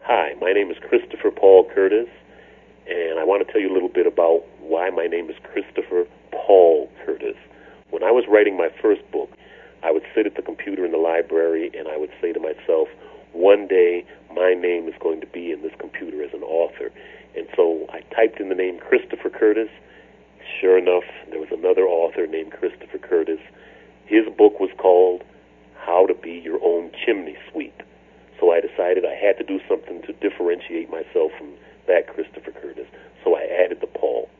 Hi, my name is Christopher Paul Curtis, and I want to tell you a little bit about why my name is Christopher Paul Curtis. When I was writing my first book, I would sit at the computer in the library and I would say to myself, one day my name is going to be in this computer as an author. And so I typed in the name Christopher Curtis. Sure enough, there was another author named Christopher Curtis. His book was called How to Be Your Own Chimney Sweep. So I decided I had to do something to differentiate myself from that Christopher Curtis. So I added the Paul.